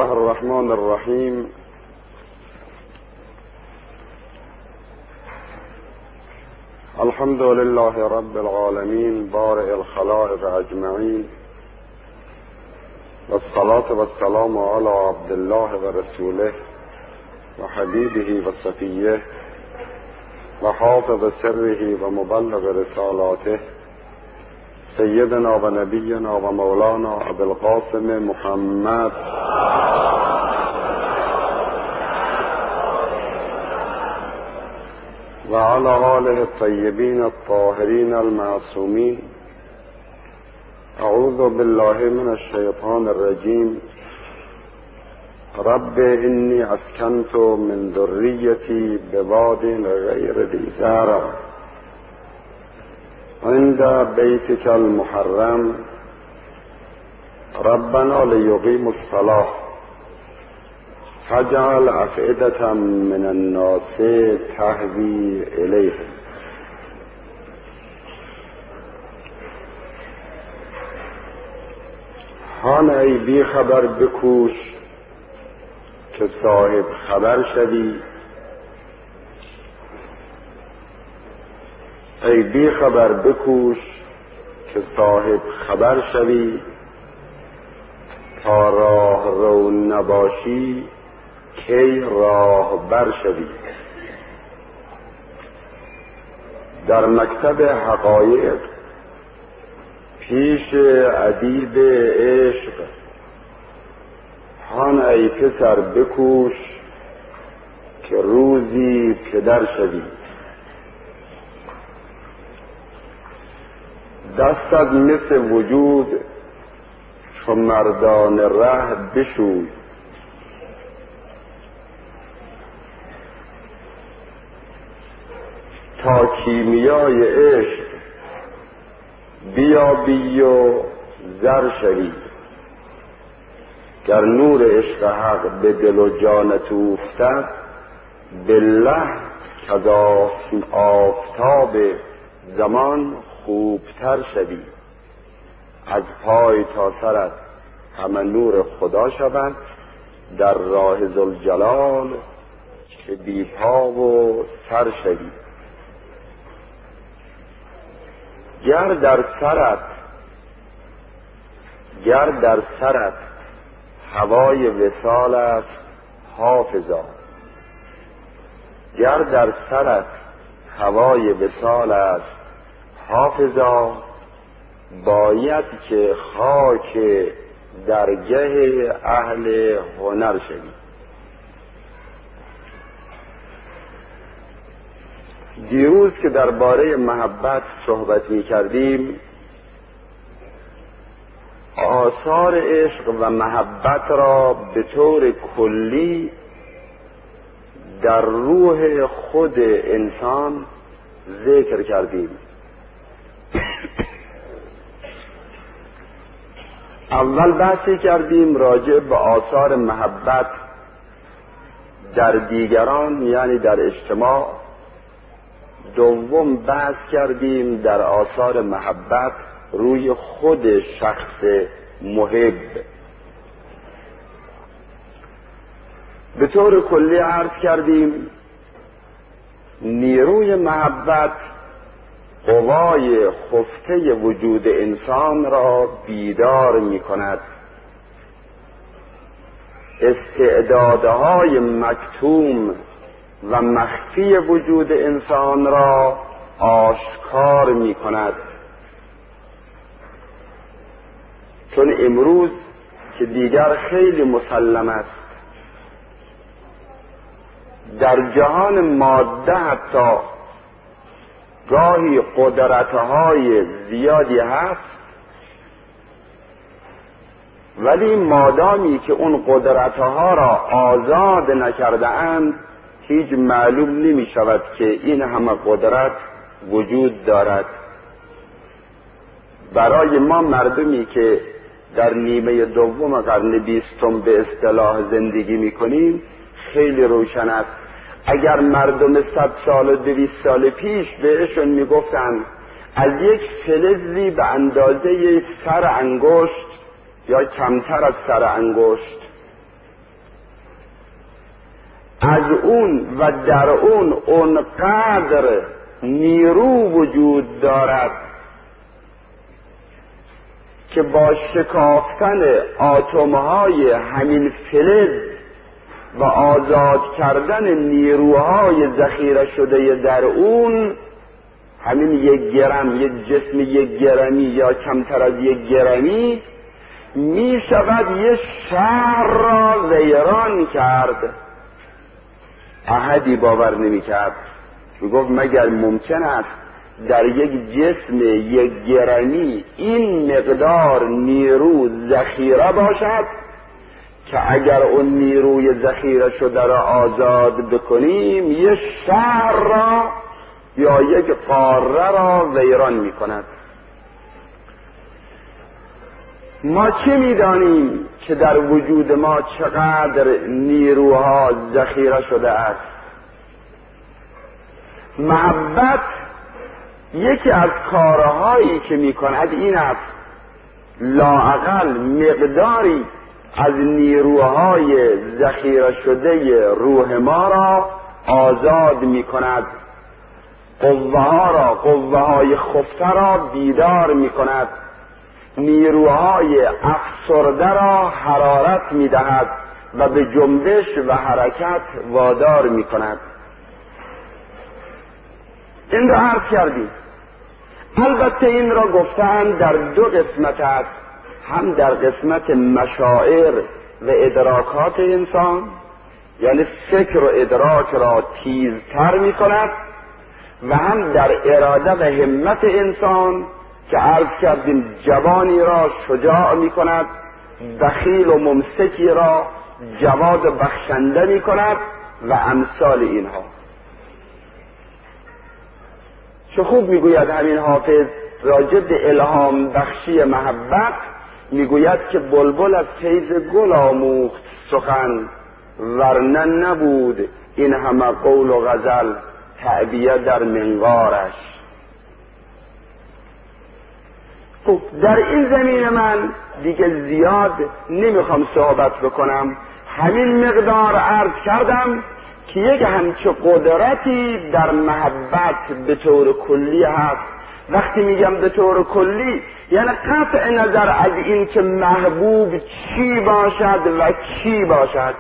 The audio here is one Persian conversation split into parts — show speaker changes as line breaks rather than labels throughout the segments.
الله الرحمن الرحیم. الحمد لله رب العالمین بارئ الخلائق اجمعین، والصلاة والسلام علی عبد الله و رسوله و حبیبه و صفیه و حافظ سره و مبلغ رسالاته، سیدنا و نبینا و مولانا ابی القاسم محمد و علی آله الطیبین الطاهرین المعصومین. اعوذ بالله من الشیطان الرجیم. رب انی اسکنت من ذریتی بواد غیر ذی زرع عند بیتک المحرم ربنا لیقیموا الصلاة فاجعل افئدة من الناس تهوی الیهم. هان ای بی خبر بکوش که صاحب خبر شوی، ای بی خبر بکوش که صاحب خبر شوی، تا راه رو نباشی کی راه بر شوی. در مکتب حقایق پیش ادیب عشق هان ای پسر بکوش که روزی پدر شوی. دستت مثل وجود چو مردان ره بشوی، تا کیمیای عشق بیابی و زر شوی. گر نور عشق حق به دل و جانت اوفتد، بالله کز آفتاب زمان خوبتر شوی. از پای تا سرت همه نور خدا شود، در راه ذوالجلال که بی پا و سر شوی. گر در سرت هوای وصال است حافظا، گر در سرت هوای وصال است حافظا، باید که خاک درگه اهل هنر شوی. دیروز که درباره محبت صحبت می کردیم، آثار عشق و محبت را به طور کلی در روح خود انسان ذکر کردیم. اول بحثی کردیم راجع به آثار محبت در دیگران، یعنی در اجتماع. دوم بحث کردیم در آثار محبت روی خود شخص محب. به طور کلی عرض کردیم نیروی محبت قوای خفته وجود انسان را بیدار می کند، استعدادهای مکتوم و مخفی وجود انسان را آشکار می کند. چون امروز که دیگر خیلی مسلم است، در جهان ماده حتی گاهی قدرتهای زیادی هست، ولی مادامی که اون قدرتها را آزاد نکرده اند، هیچ معلوم نمی شود که این همه قدرت وجود دارد. برای ما مردمی که در نیمه دوم قرن 20 به اصطلاح زندگی می کنیم خیلی روشن است. اگر مردم 100 سال و 200 سال پیش بهشون می گفتن از یک فلزی به اندازه سر انگشت یا کمتر از سر انگشت از اون و در اون قدر نیرو وجود دارد که با شکافتن آتم‌های همین فلز و آزاد کردن نیروهای ذخیره شده در اون، همین 1 گرم، یک جسم 1 گرمی یا کمتر از 1 گرمی می شود یه شهر را ویران کرد. احدی باور نمی کرد. می گفت مگر ممکن است در یک جسم 1 گرمی این مقدار نیرو ذخیره باشد که اگر اون نیروی ذخیره شده را آزاد بکنیم یه شهر را یا یک قاره را ویران می کند. ما چه می دانیم که در وجود ما چقدر نیروها ذخیره شده است؟ محبت یکی از کارهایی که می کند این است لااقل مقداری از نیروهای ذخیره شده روح ما را آزاد می کند، قوه های خفته را بیدار می کند، نیروهای افسرده را حرارت می دهد و به جنبش و حرکت وادار می کند. این را عرض کردیم. البته این را گفتن در 2 قسمت است، هم در قسمت مشاعر و ادراکات انسان، یعنی فکر و ادراک را تیزتر می کند، و هم در اراده و همت انسان که عرض کردیم جوانی را شجاع می کند، بخیل و ممسکی را جواد و بخشنده می کند و امثال اینها. چه خوب می گوید همین حافظ راجع به الهام بخشی محبت، می گوید که بلبل از فیض گل آموخت سخن، ورنه نبود این همه قول و غزل تعبیه در منقارش. خب در این زمینه من دیگه زیاد نمیخوام صحبت بکنم، همین مقدار عرض کردم که یک همچه قدرتی در محبت به طور کلی هست. وقتی میگم به طور کلی یعنی قطع نظر از این که محبوب چی باشد و کی باشد.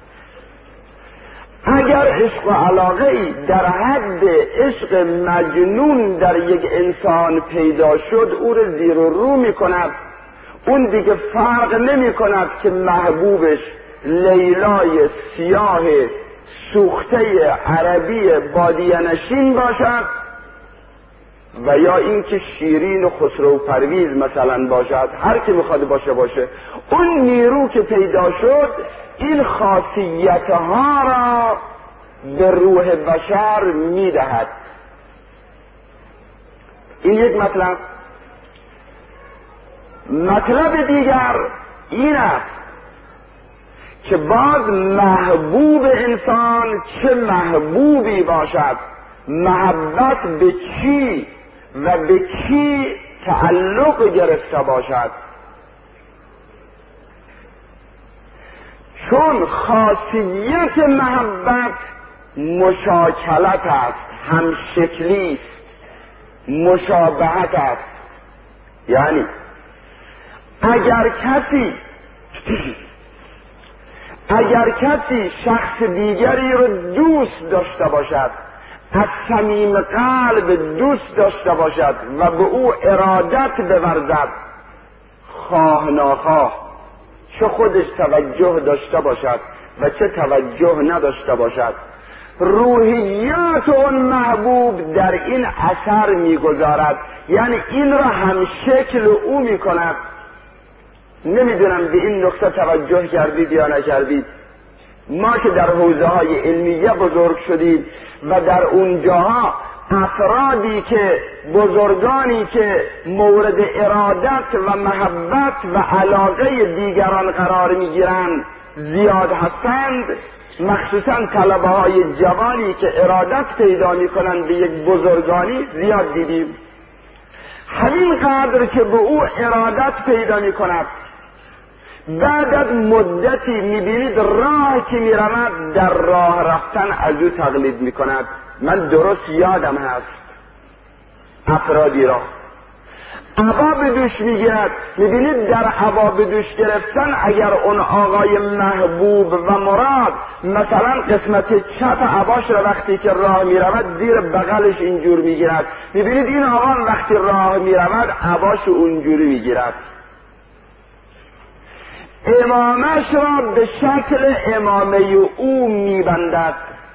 اگر عشق و علاقه در حد عشق مجنون در یک انسان پیدا شد او را زیر و رو می کند. اون دیگه فرق نمی کند که محبوبش لیلای سیاه سوخته عربی بادیه نشین باشد و یا اینکه شیرین و خسرو پرویز مثلا باشد. هر کی میخواد باشه اون نیرو که پیدا شد این خاصیتها را به روح بشر میدهد. این یک مطلب. مطلب دیگر این است که باز محبوب انسان چه محبوبی باشد، محبت به چی و به کی تعلق گرفته باشد. چون خاصیت محبت مشاکلت است، همشکلی است، مشابهت است. یعنی اگر کسی شخص دیگری رو دوست داشته باشد، از صمیم قلب دوست داشته باشد و به او ارادت بورزد، خواه ناخواه چه خودش توجه داشته باشد و چه توجه نداشته باشد، روحیات اون محبوب در این اثر میگذارد. یعنی این را هم شکل او میکند. نمیدونم به این نقطه توجه کردید یا نکردید. ما که در حوزه های علمیه بزرگ شدیم و در اونجاها افرادی که بزرگانی که مورد ارادت و محبت و علاقه دیگران قرار میگیرند زیاد هستند، مخصوصا طلبه های جوانی که ارادت پیدا میکنند به یک بزرگانی زیاد دیدیم. همین قدر که به او ارادت پیدا میکند، بعد از مدتی میبینید راه که میرمد در راه رفتن از او تقلید میکند. من درست یادم هست افرادی را عبا به دوش میگیرد. میبینید در عبا به دوش گرفتن اگر اون آقای محبوب و مراد مثلا قسمت چپ عباش را وقتی که راه میرود زیر بغلش اینجور میگیرد، میبینید این آقا وقتی راه میرود عباش اونجوری میگیرد. امامش را به شکل امامه او میبندد.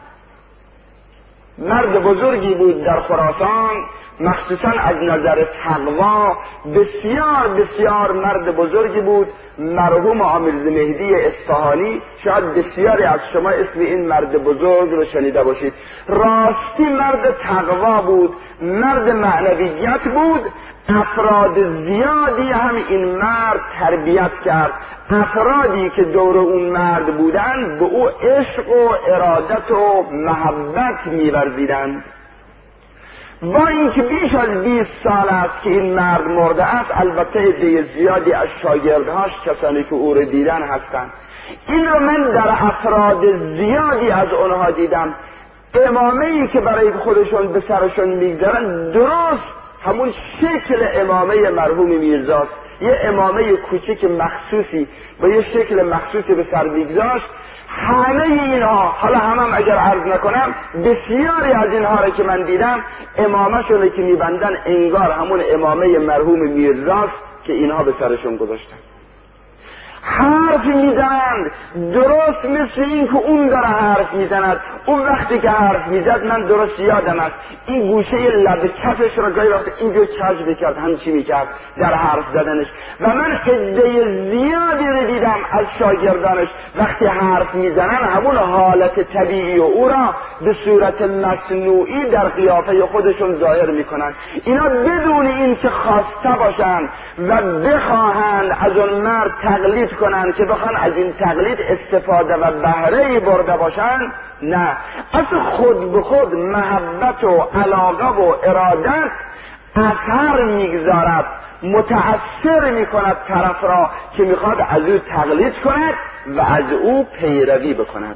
مرد بزرگی بود در خراسان، مخصوصا از نظر تقوا بسیار بسیار مرد بزرگی بود، مرحوم آمیرز مهدی اصفهانی. شاید بسیاری از شما اسم این مرد بزرگ رو شنیده باشید. راستی مرد تقوا بود، مرد معنویت بود. افراد زیادی هم این مرد تربیت کرد. افرادی که دور اون مرد بودند به او عشق و ارادت و محبت می‌ورزیدند. با اینکه بیش از 20 سال است که این مرد مرده است، البته عده زیادی از شاگردهاش کسانی که او را دیدن هستند. این رو من در افراد زیادی از اونها دیدم. امامه‌ای که برای خودشون به سرشون میگذارن درست همون شکل امامه مرحوم میرزاست. یه امامه کوچک مخصوصی با یه شکل مخصوصی به سر میگذاشت. همه اینها، حالا هم اگر عرض نکنم، بسیاری از اینها را که من دیدم امامه‌شون که میبندن انگار همون امامه مرحوم میرزاست که اینها به سرشون گذاشتن. حرف میزنند درست مثل این که اون داره حرف میزند. اون وقتی که حرف میزد من درست یادم است این گوشه لب کفش را گاهی وقت اینجور کج میکرد، همچی میکرد در حرف زدنش. و من عده زیادی رو دیدم از شاگردانش وقتی حرف میزنن همون حالت طبیعی و او را به صورت مصنوعی در قیافه خودشون ظاهر میکنن. اینا بدون این که خواسته باشند و بخواهند از اون مرد تقلید کنند که بخوان از این تقلید استفاده و بهره برده باشند، نه، اصلا خود به خود محبت و علاقه و ارادت اثر میگذارد، متأثر میکند طرف را که میخواد از او تقلید کند و از او پیروی بکند.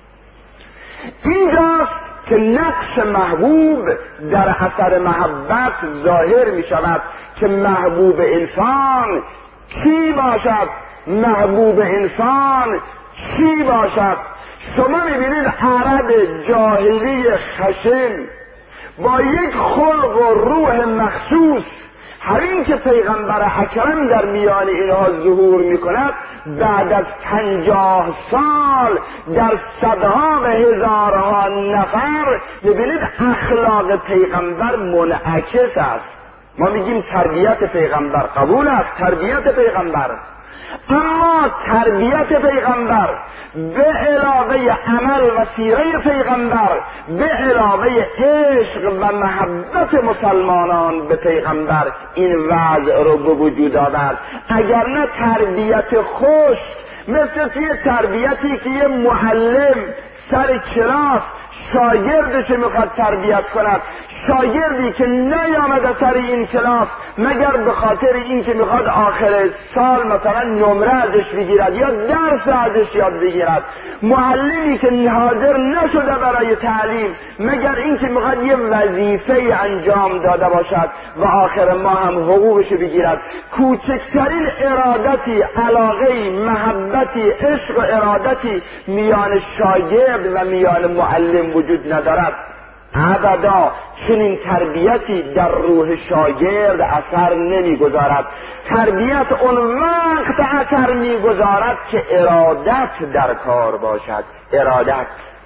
اینجاست که نقش محبوب در اثر محبت ظاهر میشود که محبوب انسان کی باشد، محبوب انسان چی باشد. شما میبینید عرب جاهلی خشن با یک خلق و روح مخصوص، همین که پیغمبر اکرم در میان اینها ظهور میکند، بعد از 50 سال در صدها و هزارها نفر میبینید اخلاق پیغمبر منعکس است. ما میگیم تربیت پیغمبر قبول است، تربیت پیغمبر، اما تربیت پیغمبر به علاوه عمل و سیره پیغمبر، به علاوه عشق و محبت مسلمانان به پیغمبر این وضع رو به وجود آورد. اگر نه تربیت خوش، مثل توی تربیتی که یه معلم سر کلاس شاگردش میخواد تربیت کند، شاگردی که نیامده سر این کلاس مگر به خاطر این که میخواد آخر سال مثلا نمره ازش بگیرد یا درس ازش یاد بگیرد، معلمی که حاضر نشده برای تعلیم مگر این که میخواد یه وظیفه انجام داده باشد و آخر ما هم حقوقش بگیرد، کوچکترین ارادتی، علاقه، محبتی، عشق و ارادتی میان شاگرد و میان معلم وجود ندارد. ابدا چنین تربیتی در روح شاگرد اثر نمیگذارد. تربیت اون وقت اثر میگذارد که ارادت در کار باشد. ارادت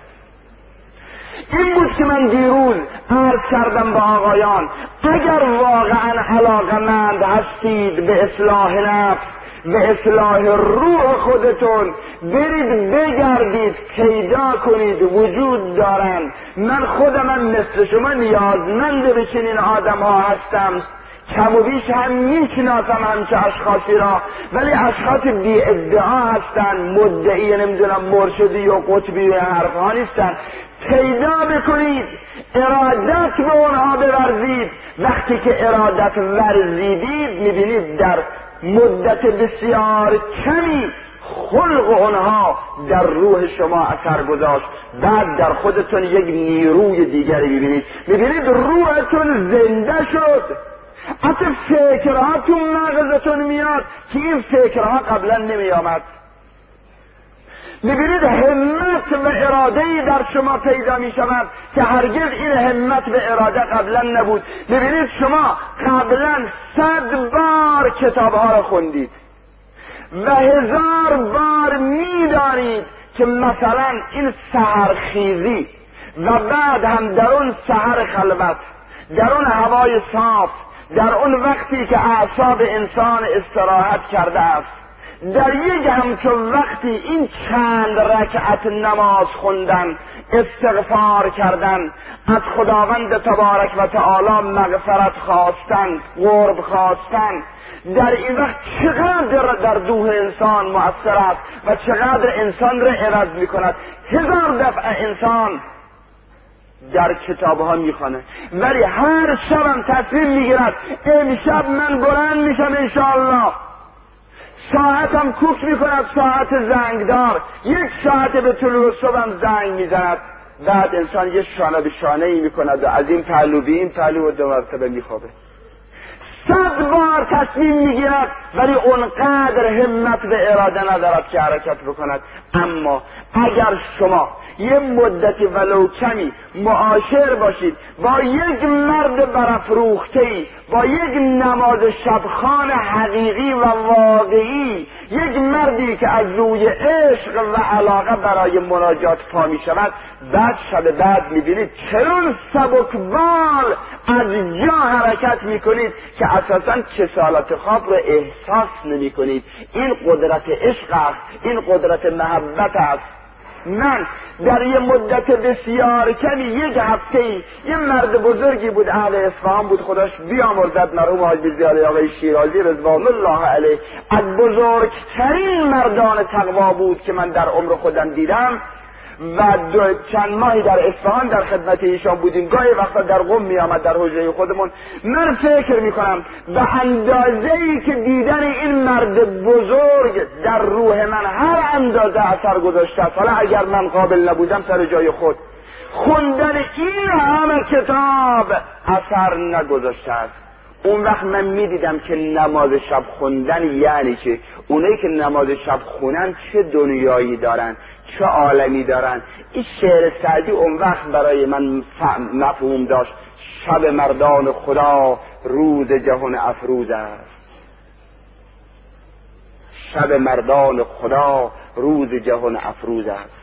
این بود که من دیروز عرض کردم به آقایان، اگر واقعا علاقمند هستید به اصلاح نفس، به اصلاح روح خودتون، برید بگردید پیدا کنید وجود دارند. من خودم مثل شما نیازمند به چنین آدم ها هستم، کم و بیش هم میشناسم همچه اشخاصی را، ولی اشخاص بی ادعا هستند، مدعی نمیدونم مرشدی و قطبی و حرف ها نیستند. پیدا بکنید، ارادت به اونها بورزید. وقتی که ارادت ورزیدید میبینید در مدت بسیار کمی خلق اونها در روح شما اثر گذاشت، بعد در خودتون یک نیروی دیگری میبینید روحتون زنده شد. حتی فکرها تو مغزتون میاد که این فکرها قبلا نمی آمد. میبینید همت و اراده‌ای در شما پیدا می شود که هرگز این همت و اراده قبلا نبود. میبینید شما قبلا 100 بار کتابها را خوندید و 1000 بار میدانید که مثلا این سحرخیزی و بعد هم در اون سحر خلوت، در اون هوای صاف، در اون وقتی که اعصاب انسان استراحت کرده است، در یک همچون وقتی این چند رکعت نماز خوندن، استغفار کردن، از خداوند تبارک و تعالی مغفرت خواستن، قرب خواستن، در این وقت چقدر در روح انسان مؤثر است و چقدر انسان را عوض می کند. 1000 دفعه انسان در کتابها میخوانه ولی هر شبم تصمیم میگیرد امشب من بلند میشم انشاءالله، ساعتم کوک میکند، ساعت زنگدار، 1 ساعت به طلوع صبحم زنگ میزند، بعد انسان یه شانه به شانه ای میکند و از این پهلو به این پهلو و 2 مرتبه میخوابه. 100 بار تصمیم میگیرد ولی اونقدر همت و اراده ندارد که حرکت بکند. اما اگر شما یه مدتی ولو کمی معاشر باشید با یک مرد برافروخته‌ای، با یک نماز شبخوان حقیقی و واقعی، یک مردی که از روی عشق و علاقه برای مناجات پا می شود، بعد شب بعد می بینید چنون سبکبال از جا حرکت می کنید که اساساً کسالت خواب رو احساس نمی کنید. این قدرت عشق است، این قدرت محبت است. من در یه مدت بسیار کمی 1 هفته‌ای یه مرد بزرگی بود، اهل اصفهان بود، خداش بیامرزد، مرحوم حاجی زیاده آقای شیرازی رضوان الله علیه، از بزرگترین مردان تقوا بود که من در عمر خودم دیدم و چند ماهی در اصفهان در خدمت ایشان بودیم. گاهی وقتا در قم می آمد در حجره خودمون. من فکر می کنم به اندازه‌ای که دیدن این مرد بزرگ در روح من هر اندازه اثر گذاشته است، حالا اگر من قابل نبودم سر جای خود، خوندن این همه کتاب اثر نگذاشته است. اون وقت من می دیدم که نماز شب خوندن یعنی چه، اونایی که نماز شب خونن چه دنیایی دارن، چه عالمی دارن. این شعر سعدی اون وقت برای من مفهوم داشت. شب مردان خدا روز جهان افروز است، شب مردان خدا روز جهان افروز است.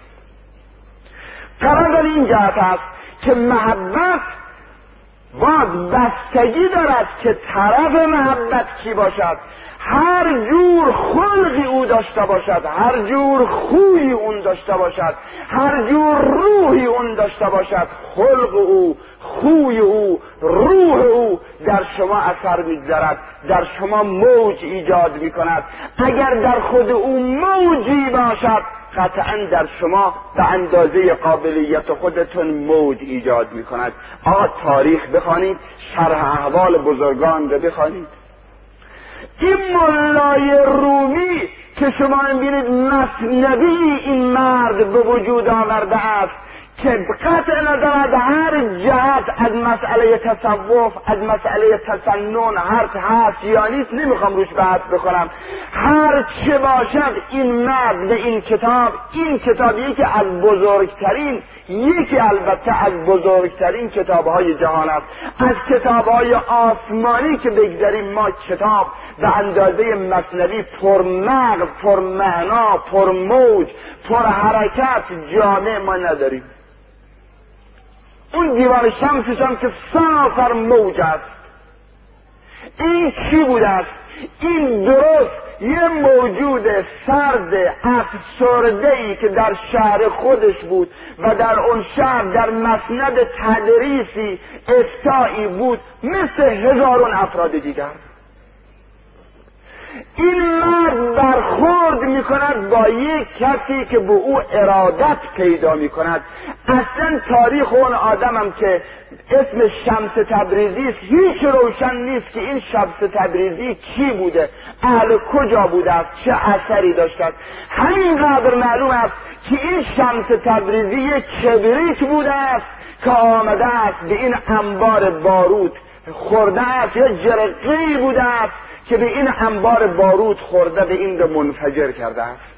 قرار این جهت است که محبت باز بستگی دارد که طرف محبت کی باشد، هر جور خلقی او داشته باشد، هر جور خویی اون داشته باشد، هر جور روحی اون داشته باشد، خلق او، خوی او، روح او در شما اثر میگذارد، در شما موج ایجاد میکند. اگر در خود او موجی باشد قطعا در شما به اندازه قابلیت خودتون موج ایجاد میکند. تاریخ بخوانید، شرح احوال بزرگان رو بخوانید. این مولای رومی که شما میبینید مثنوی این مرد به وجود آورده است که قطع نظر از هر جهت، از مسئله تصوف، از مسئله تسنن، هست یا نیست نمیخوام روش بحث بکنم، هر چه باشد این مرد به این کتابی که از بزرگترین، یکی البته از بزرگترین کتابهای جهان است. از کتابهای آسمانی که بگذاریم ما کتاب به اندازه مثنوی پرمغز، پرمعنا، پرموج، پرحرکت جامع ما نداریم. اون دیوان شمسش هم که سراسر موج است. این چی بود است؟ این درست یه موجود سرد افسرده‌ای که در شهر خودش بود و در اون شهر در مسند تدریسی افتایی بود مثل هزاران افراد دیگر. این مرد برخورد میکند با یک کسی که به او ارادت پیدا میکند. اصلا تاریخ اون آدمم که اسم شمس تبریزی است هیچ روشن نیست که این شمس تبریزی کی بوده، اهل کجا بوده است، چه اثری داشته است. همینقدر معلوم است که این شمس تبریزی یک کبریت بوده است که آمده است به این انبار بارود خورده است، یا جرقه‌ای بوده است که به این انبار بارود خورده به این رو منفجر کرده است.